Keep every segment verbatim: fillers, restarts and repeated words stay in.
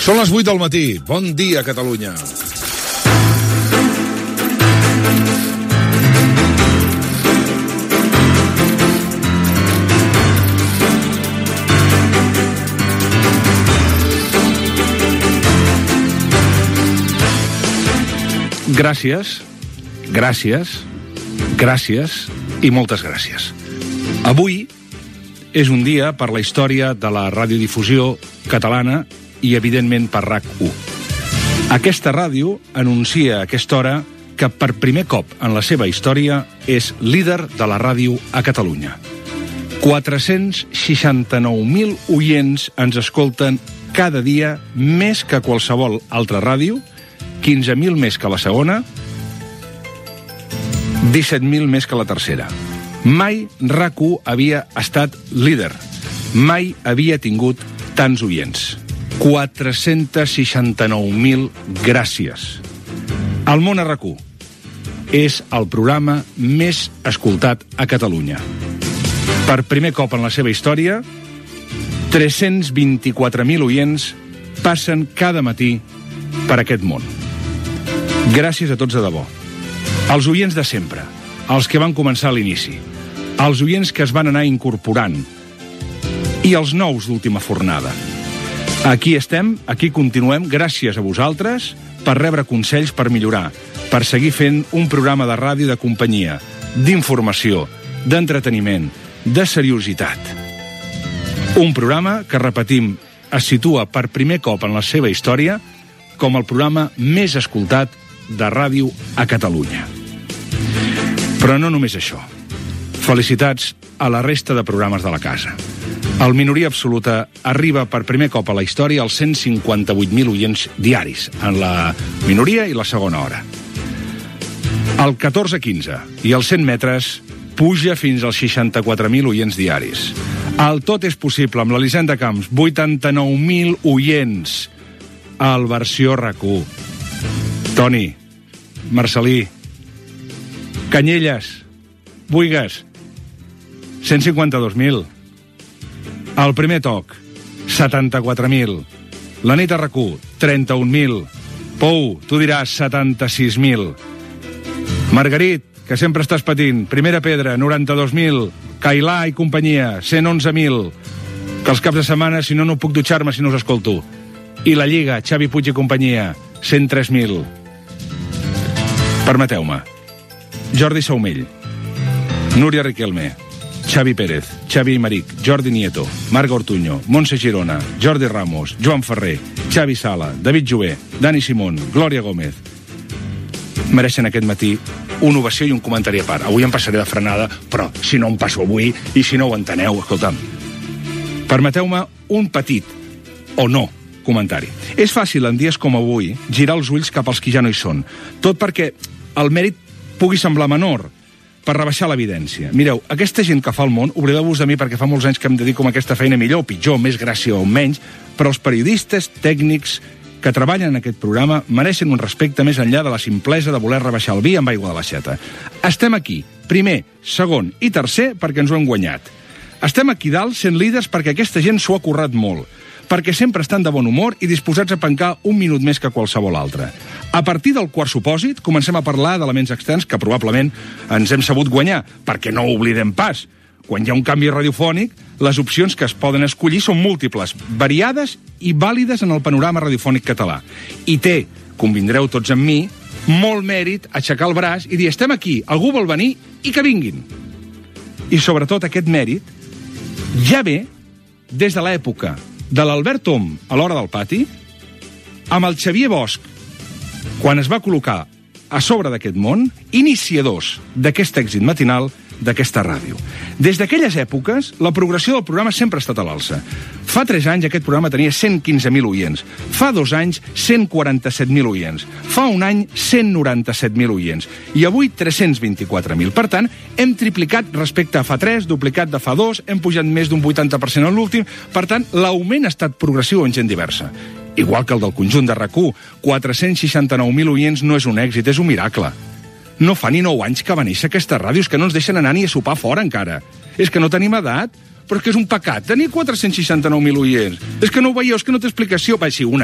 Són les vuit del matí. Bon dia, Catalunya. Gràcies, gràcies, gràcies i moltes gràcies. Avui és un dia per la història de la radiodifusió catalana i, evidentment, per RAC u. Aquesta ràdio anuncia a aquesta hora que per primer cop en la seva història és líder de la ràdio a Catalunya. quatre-cents seixanta-nou mil oients ens escolten cada dia, més que qualsevol altra ràdio, quinze mil més que la segona, disset mil més que la tercera. Mai RAC u havia estat líder. Mai havia tingut tants oients. quatre-cents seixanta-nou mil gràcies. El món a RAC u és el programa més escoltat a Catalunya. Per primer cop en la seva història, tres-cents vint-i-quatre mil oients passen cada matí per aquest món. Gràcies a tots de debò. Els oients de sempre, els que van començar a l'inici, els oients que es van anar incorporant i els nous d'última fornada. Aquí estem, aquí continuem, gràcies a vosaltres, per rebre consells per millorar, per seguir fent un programa de ràdio de companyia, d'informació, d'entreteniment, de seriositat. Un programa que, repetim, es situa per primer cop en la seva història com el programa més escoltat de ràdio a Catalunya. Però no només això. Felicitats a la resta de programes de la casa. El Minoria Absoluta arriba per primer cop a la història als cent cinquanta-vuit mil oients diaris, en la minoria i la segona hora. El catorze quinze i els cent metres puja fins als seixanta-quatre mil oients diaris. El Tot és possible amb l'Elisenda Camps, vuitanta-nou mil oients. El versió RAC u. Toni, Marcelí, Canyelles, Buigas, cent cinquanta-dos mil. El Primer Toc, setanta-quatre mil. La nit a RAC u, trenta-un mil. Pou, tu diràs setanta-sis mil. Margarit, que sempre estàs patint, Primera Pedra, noranta-dos mil. Cailà i companyia, cent onze mil. Que els caps de setmana, si no, no puc dutxar-me si no us escolto. I la Lliga, Xavi Puig i companyia, cent tres mil. Permeteu-me. Jordi Saumell, Núria Riquelme, Xavi Pérez, Xavi Imeric, Jordi Nieto, Marga Ortuño, Montse Girona, Jordi Ramos, Joan Ferrer, Xavi Sala, David Jové, Dani Simón, Glòria Gómez. Mereixen aquest matí una ovació i un comentari a part. Avui em passaré de frenada, però si no em passo avui i si no ho enteneu, escolta'm. Permeteu-me un petit, o no, comentari. És fàcil en dies com avui girar els ulls cap als qui ja no hi són. Tot perquè el mèrit pugui semblar menor, per rebaixar l'evidència. Mireu, aquesta gent que fa el món, oblideu-vos de mi perquè fa molts anys que em dedico a aquesta feina, millor o pitjor, més gràcia o menys, però els periodistes tècnics que treballen en aquest programa mereixen un respecte més enllà de la simplesa de voler rebaixar el vi amb aigua de l'aixeta. Estem aquí, primer, segon i tercer, perquè ens ho hem guanyat. Estem aquí dalt sent líders perquè aquesta gent s'ho ha currat molt, perquè sempre estan de bon humor i disposats a pencar un minut més que qualsevol altre. A partir del quart supòsit, comencem a parlar d'elements externs que probablement ens hem sabut guanyar, perquè no ho oblidem pas. Quan hi ha un canvi radiofònic, les opcions que es poden escollir són múltiples, variades i vàlides en el panorama radiofònic català. I té, convindreu tots amb mi, molt mèrit aixecar el braç i dir estem aquí, algú vol venir i que vinguin. I sobretot aquest mèrit ja ve des de l'època de l'Albert Om a l'Hora del Pati, amb el Xavier Bosch, quan es va col·locar a sobre d'aquest món, iniciadors d'aquest èxit matinal d'aquesta ràdio. Des d'aquelles èpoques, la progressió del programa sempre ha estat a l'alça. Fa tres anys aquest programa tenia cent quinze mil oients. Fa dos anys, cent quaranta-set mil oients. Fa un any, cent noranta-set mil oients. I avui, tres-cents vint-i-quatre mil. Per tant, hem triplicat respecte a fa tres, duplicat de fa dos, hem pujat més d'un vuitanta per cent en l'últim. Per tant, l'augment ha estat progressiu en gent diversa. Igual que el del conjunt de RAC u, quatre-cents seixanta-nou mil oients no és un èxit, és un miracle. No fa ni nou anys que va néixer aquesta ràdio, és que no ens deixen anar ni a sopar fora encara. És que no tenim edat, però és que és un pecat tenir quatre-cents seixanta-nou mil oients. És que no ho veieu, és que no té explicació. Va, sí, una.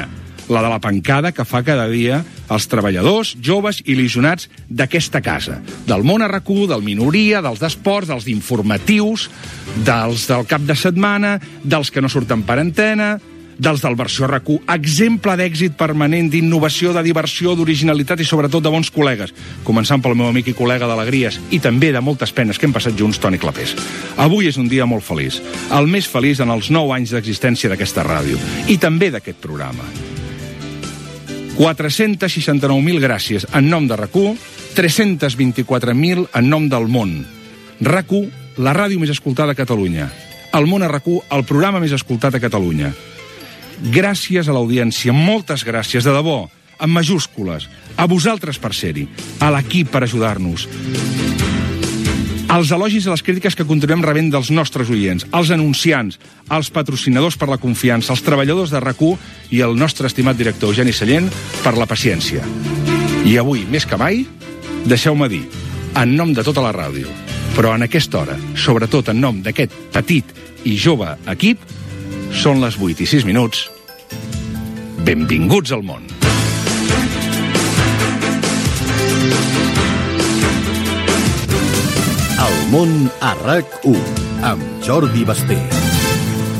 la de la pancada que fa cada dia els treballadors, joves i il·lusionats d'aquesta casa. Del món a R A C u, del Minoria, dels d'esports, dels d'informatius, dels del cap de setmana, dels que no surten per antena, dels del versió R A C u. Exemple d'èxit permanent, d'innovació, de diversió, d'originalitat i sobretot de bons col·legues. Començant pel meu amic i col·lega d'alegries i també de moltes penes que hem passat junts, Toni Clapés. Avui és un dia molt feliç. El més feliç en els nou anys d'existència d'aquesta ràdio. I també d'aquest programa. quatre-cents seixanta-nou mil gràcies en nom de R A C u, tres-cents vint-i-quatre mil en nom del món. R A C u, la ràdio més escoltada a Catalunya. El món a R A C u, el programa més escoltat a Catalunya. Gràcies a l'audiència, moltes gràcies, de debò, amb majúscules, a vosaltres per ser-hi, a l'equip per ajudar-nos, als elogis i les crítiques que continuem rebent dels nostres oients, als anunciants, als patrocinadors per la confiança, als treballadors de R A C u i al nostre estimat director Eugeni Sallent per la paciència. I avui, més que mai, deixeu-me dir, en nom de tota la ràdio, però en aquesta hora, sobretot en nom d'aquest petit i jove equip, són les vuit i sis minuts. Benvinguts al món. El món a R A C u, amb Jordi Basté.